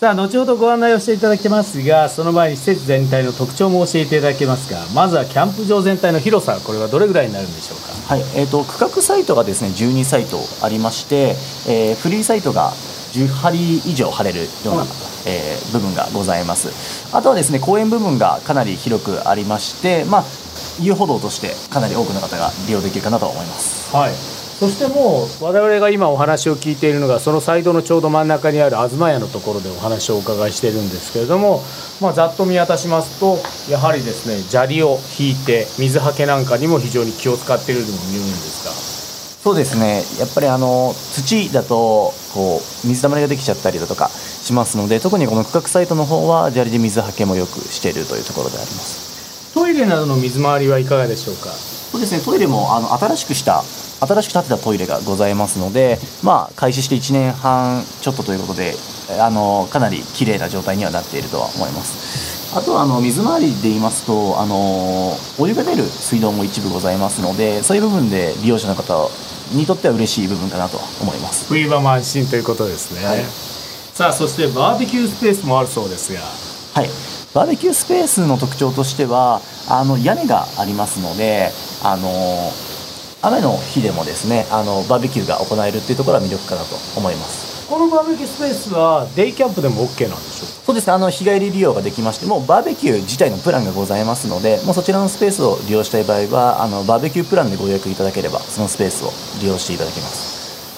さあ後ほどご案内をしていただきますが、その前に施設全体の特徴も教えていただけますか。まずはキャンプ場全体の広さ、これはどれぐらいになるんでしょうか。 はい、区画サイトがですね12サイトありまして、フリーサイトが10針以上張れるような、部分がございます。あとはですね公園部分がかなり広くありまして、遊歩道としてかなり多くの方が利用できるかなと思います。 はい、そしてもう我々が今お話を聞いているのがそのサイドのちょうど真ん中にある東屋のところでお話をお伺いしているんですけれども、ざっと見渡しますとやはりですね砂利を引いて水はけなんかにも非常に気を使っているようにも見えるんですが。 そうですね、やっぱり土だと水たまりができちゃったりだとかしますので、特にこの区画サイトの方は砂利で水はけもよくしているというところであります。 トイレなどの水回りはいかがでしょうか。 そうですね、トイレも新しく建てたトイレがございますので、開始して1年半ちょっとということでかなり綺麗な状態にはなっているとは思います。あとは水回りで言いますとお湯が出る水道も一部ございますので、そういう部分で利用者の方にとっては嬉しい部分かなと思います。 冬場も安心ということですね。はい、さあそしてバーベキュースペースもあるそうですが。 はい、バーベキュースペースの特徴としては屋根がありますので雨の日でもですねバーベキューが行えるっていうところは魅力かなと思います。 このバーベキュースペースはデイキャンプでも OK なんでしょうか。 そうですね、日帰り利用ができまして、もうバーベキュー自体のプランがございますので、もうそちらのスペースを利用したい場合はバーベキュープランでご予約いただければそのスペースを利用していただけます。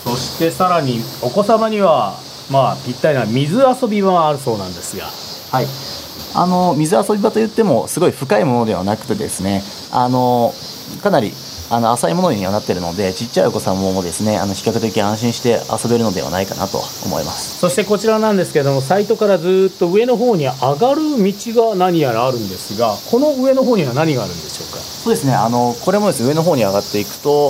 そしてさらにお子様にはぴったりな水遊び場もあるそうなんですが。 はい、水遊び場といってもすごい深いものではなくてですねかなり浅いものにはなっているので、ちっちゃいお子さんもですね比較的安心して遊べるのではないかなと思います。 そしてこちらなんですけれども、サイトからずっと上の方に上がる道が何やらあるんですが、この上の方には何があるんでしょうか。 そうですね、これもですね上の方に上がっていくと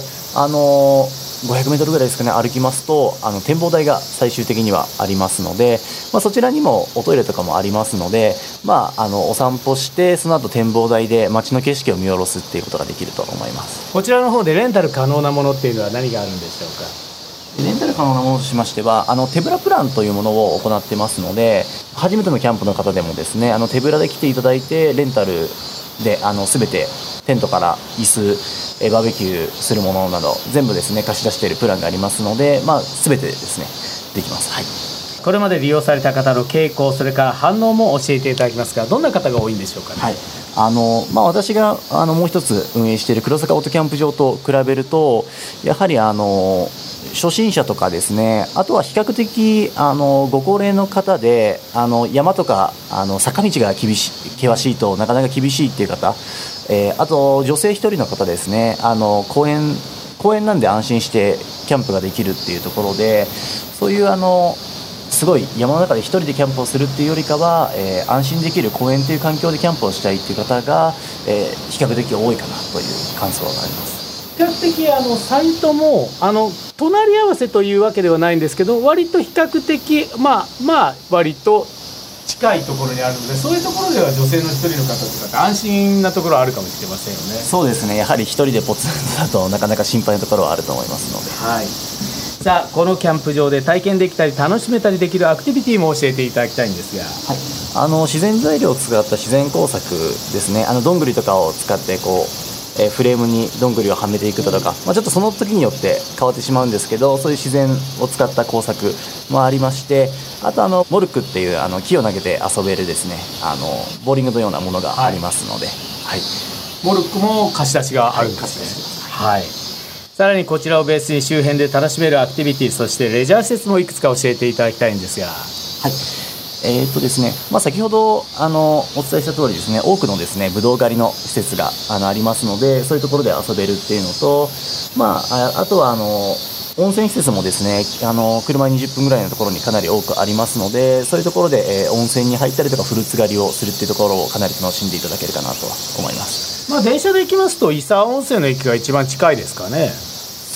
500メートルぐらいですかね、歩きますと展望台が最終的にはありますので、そちらにもおトイレとかもありますので、お散歩してその後展望台で街の景色を見下ろすっていうことができると思います。 こちらの方でレンタル可能なものっていうのは何があるんでしょうか。 レンタル可能なものとしましては手ぶらプランというものを行ってますので、初めてのキャンプの方でもですね手ぶらで来ていただいてレンタルで全てテントから椅子バーベキューするものなど全部ですね貸し出しているプランがありますので、全てですねできます。はい、 これまで利用された方の傾向、それから反応も教えていただけますが、どんな方が多いんでしょうかね。 はい、私がもう一つ運営している黒坂オートキャンプ場と比べるとやはり初心者とかですね、あとは比較的ご高齢の方で山とか坂道が険しいとなかなか厳しいっていう方、あと女性一人の方ですね公園なんで安心してキャンプができるっていうところで、そういうすごい山の中で一人でキャンプをするっていうよりかは、安心できる公園という環境でキャンプをしたいっていう方が、比較的多いかなという感想があります。 比較的サイトも隣り合わせというわけではないんですけど、割と比較的割と近いところにあるので、そういうところでは女性の一人の方とか安心なところはあるかもしれませんよね。 そうですね、やはり一人でポツンとだとなかなか心配なところはあると思いますので。 はい、さあこのキャンプ場で体験できたり楽しめたりできるアクティビティも教えていただきたいんですが。 はい、自然材料を使った自然工作ですね。どんぐりとかを使ってフレームにどんぐりをはめていくとか、ちょっとその時によって変わってしまうんですけど、そういう自然を使った工作もありまして、あとモルックっていう木を投げて遊べるですねボーリングのようなものがありますので、はい、 モルックも貸し出しがあるんですね。はい、さらにこちらをベースに周辺で楽しめるアクティビティ、そしてレジャー施設もいくつか教えていただきたいんですが。 はい、ですね、先ほどお伝えした通りですね、多くのですねブドウ狩りの施設がありますので、そういうところで遊べるっていうのと、あとは温泉施設もですね車20分ぐらいのところにかなり多くありますので、そういうところで、温泉に入ったりとかフルーツ狩りをするっていうところをかなり楽しんでいただけるかなとは思います。 電車で行きますと伊佐温泉の駅が一番近いですかね。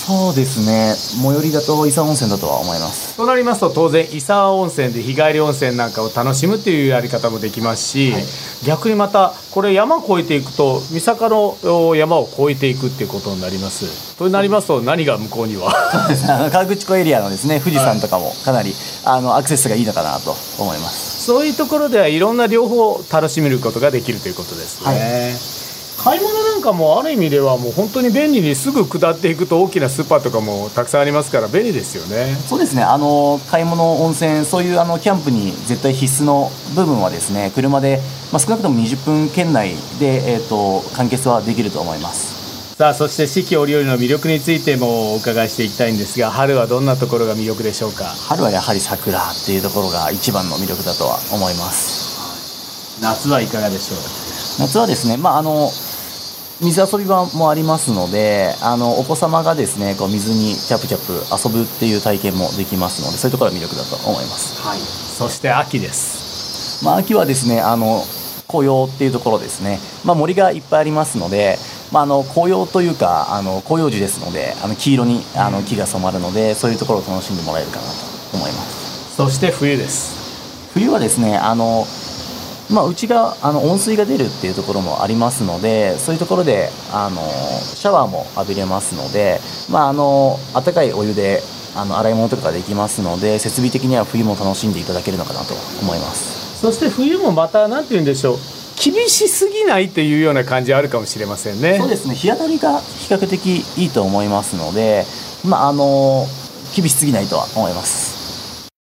そうですね、最寄りだと伊佐温泉だとは思います。 となりますと当然伊佐温泉で日帰り温泉なんかを楽しむっていうやり方もできますし、はい、逆にまたこれ山越えていくと三坂の山を越えていくっていうことになります。となりますと何が向こうにはそうですね、河口湖エリアのですね富士山とかもかなり、アクセスがいいのかなと思います。 そういうところではいろんな両方楽しめることができるということですね、はい、買い物なんかもある意味ではもう本当に便利に、すぐ下っていくと大きなスーパーとかもたくさんありますから便利ですよね。 そうですね、買い物、温泉、そういうキャンプに絶対必須の部分はですね、車で、少なくとも20分圏内で、完結はできると思います。 さあ、そして四季折々の魅力についてもお伺いしていきたいんですが、春はどんなところが魅力でしょうか。 春はやはり桜っていうところが一番の魅力だとは思います。 夏はいかがでしょう。 夏はですね、水遊び場もありますので、お子様がですねこう水にチャプチャプ遊ぶっていう体験もできますので、そういうところが魅力だと思います。 はい、そして秋です。 秋はですね紅葉っていうところですね、森がいっぱいありますので、紅葉というか広葉樹ですので黄色に木が染まるので、そういうところを楽しんでもらえるかなと思います。 そして冬です。 冬はですねうちが温水が出るっていうところもありますので、そういうところでシャワーも浴びれますので、温かいお湯で洗い物とかできますので、設備的には冬も楽しんでいただけるのかなと思います。 そして冬もまた何て言うんでしょう、厳しすぎないというような感じあるかもしれませんね。 そうですね、日当たりが比較的いいと思いますので、厳しすぎないとは思います。